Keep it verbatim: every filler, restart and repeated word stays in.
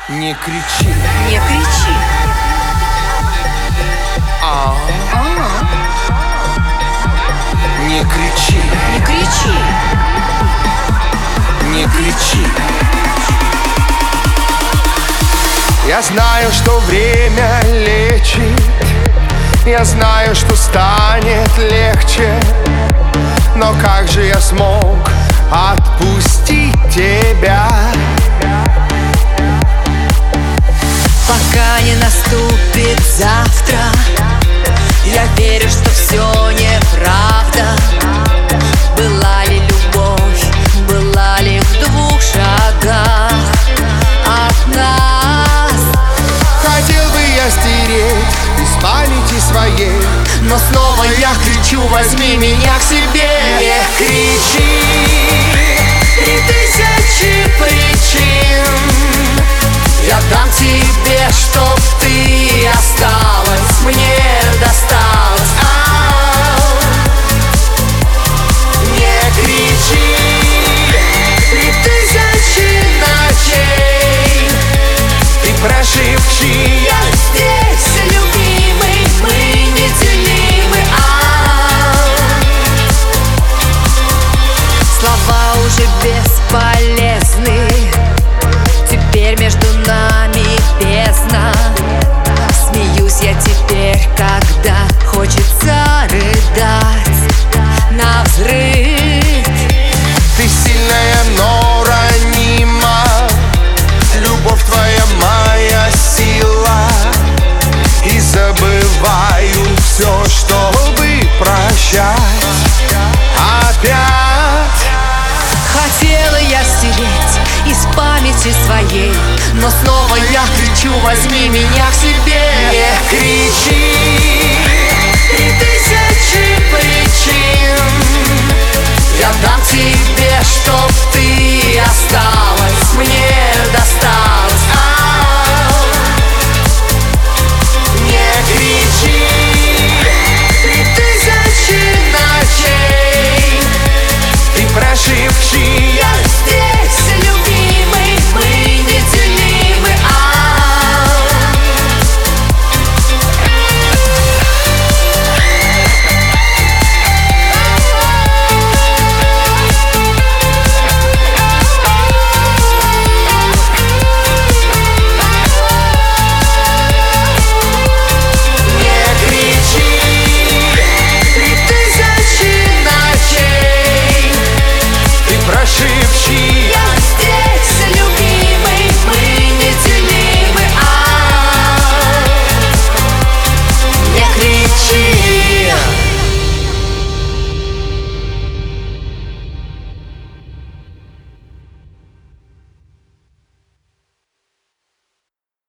Не кричи, не кричи. а, А, не кричи, не кричи. не кричи. Я знаю, что время лечит, я знаю, что станет легче, но как же я смог отпустить тебя? Пока не наступит завтра, я верю, что все неправда. Была ли любовь, была ли в двух шагах от нас? Хотел бы я стереть из памяти своей, Но снова я кричу: возьми меня к себе. Не кричи, три тысячи причин я дам тебе, чтоб ты осталась, мне досталось. Ау. Не кричи, три тысячи ночей ты прошепчи: я здесь, любимый, мы неделимы. Ау. Слова уже бесполезны, теперь между нами бездна. Смеюсь я теперь, когда хочется рыдать навзрыд. ты сильная, но ранима, любовь твоя моя сила, и забываю все, чтобы прощать опять. Хотела я стереть из памяти своей, но снова я кричу: возьми меня к себе. Не кричи, три тысячи причин я дам тебе, чтоб ты осталась, мне